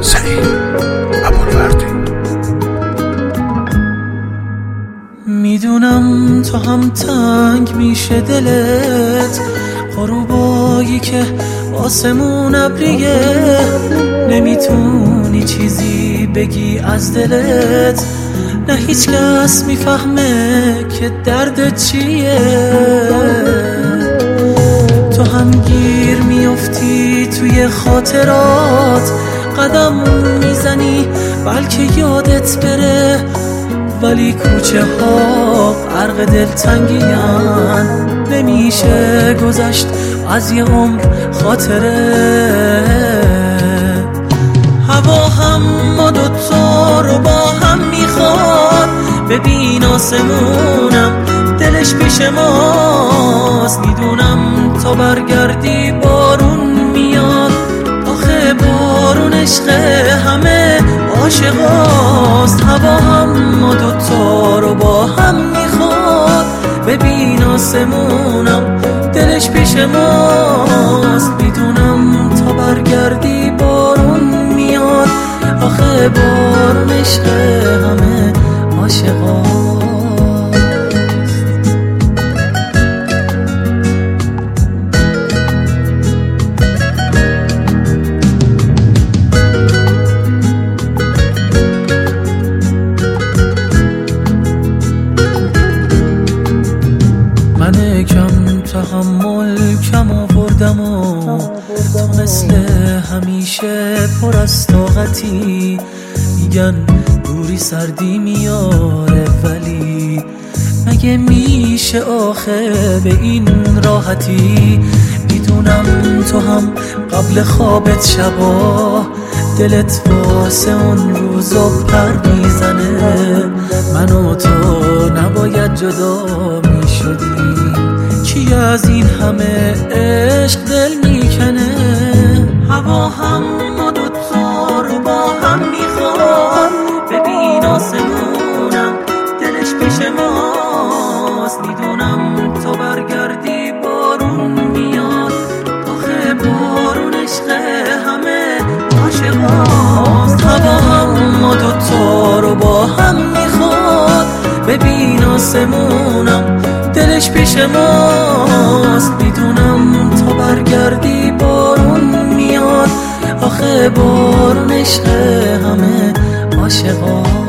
سعید ابوالوردی. میدونم تو هم تنگ میشه دلت، غروبایی که آسمون ابریه، نمیتونی چیزی بگی از دلت، نه هیچ کس میفهمه که درد چیه. تو هم گیر میافتی توی خاطرات، قدم میزنی بلکه یادت بره، ولی کوچه ها غرق دلتنگیان، نمیشه گذشت از یه عمر خاطره. هوا هم ما دوتا رو با هم میخواد، ببین آسمونم دلش پیش ماست. میدونم تا برگردی بارون میاد، آخه بارون عشق همه عاشقاست. هوا هم ما دوتا رو با هم میخواد، ببین آسمونم دلش پیش ماست. میدونم تا برگردی بارون میاد، آخه بارون عشق همه عاشقاست. من کم تحمل کم آوردم و تو مثل همیشه پر از طاقتی. میگن دوری سردی میاره، ولی مگه میشه آخه به این راحتی؟ میدونم تو هم قبل خوابت شبا دلت واسه اون روزا پر میزنه. من و تو نباید جدا میشدیم، کی از این همه عشق دل میکنه؟ هوا هم ما دوتا رو با هم میخواد، ببین آسمونم دلش پیش ماست. میدونم تا برگردی بارون میاد، آخه بارون عشق همه عاشقاست. هوا هم ما دوتا رو با هم میخواد، ببین آسمونم دلش پیش ماست. میدونم تا برگردی بارون میاد، آخه بارون عشق همه عاشقاست.